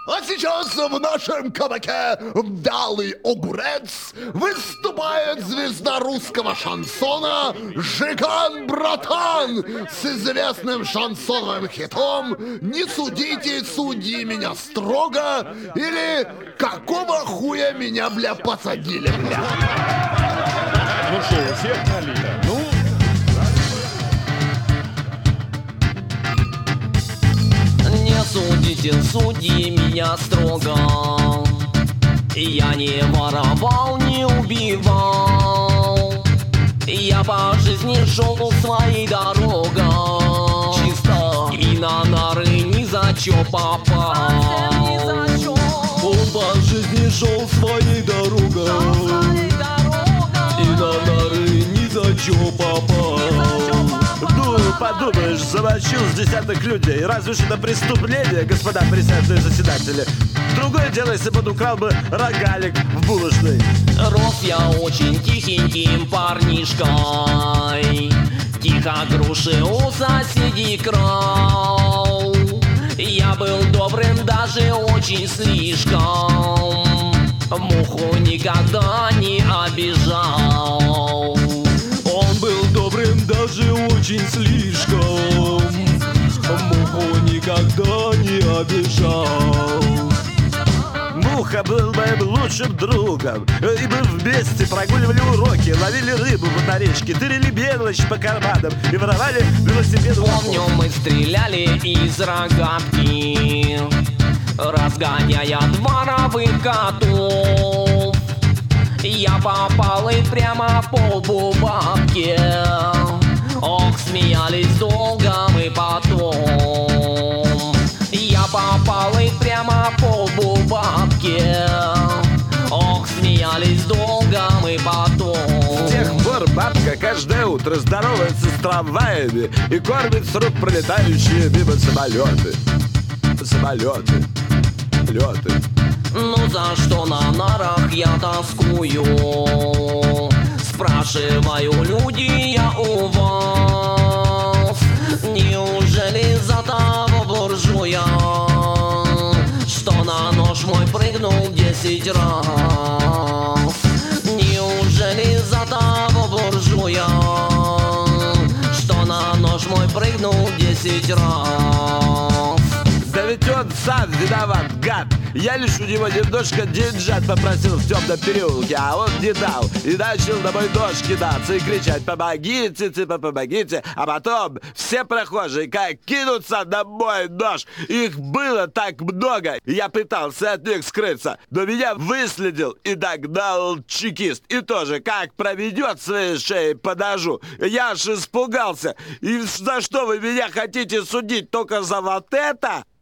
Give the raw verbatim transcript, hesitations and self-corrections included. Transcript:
А сейчас в нашем кабаке «Вдалый огурец» выступает звезда русского шансона Жиган Братан с известным шансоновым хитом «Не судите, судьи меня строго» или «Какого хуя меня, бля, посадили, бля». Ну что, у всех налито? Ну... Не судите, судьи меня строго. Я не воровал, не убивал. Я по жизни шел своей дорогой чисто. И на нары ни за чё попал. Он по жизни шел своей дорогой. И на нары ни за чё попал. Ну, подумаешь, замочил с десяток людей. Разве ж это преступление, господа присяжные заседатели? Другое дело, если бы он украл бы рогалик в булочной. Рос я очень тихеньким парнишкой. Тихо груши у соседей крал. Я был добрым, даже очень слишком. Муху никогда не обижал. Он был добрым, даже очень слишком. Муху никогда не обижал. Муха был моим лучшим другом. И мы вместе прогуливали уроки, ловили рыбу на речке, тырили мелочь по карманам и воровали велосипед. Помню, мы стреляли из рогатки, разгоняя дворовых котов. Я попал и прямо по лбу бабке. Ох, смеялись долго мы потом. Я попал и прямо по лбу бабке. Ох, смеялись долго мы потом. С тех пор бабка каждое утро здоровается с трамваями и кормит с рук пролетающие мимо самолеты. Самолеты. Леты. Ну за что на нарах я тоскую? Спрашиваю, люди, я у вас. Неужели за того буржуя, что на нож мой прыгнул десять раз? Неужели за того буржуя, что на нож мой прыгнул десять раз? Да ведь он сам виноват, гад. Я лишь у него немножко деньжат попросил в темном переулке, а он не дал. И начал на мой нож кидаться и кричать: помогите, типа, помогите. А потом все прохожие как кинутся на мой нож. Их было так много. Я пытался от них скрыться, но меня выследил и догнал чекист. И тоже как проведет своей шеей по ножу. Я аж испугался. И за что вы меня хотите судить? Только за вот это?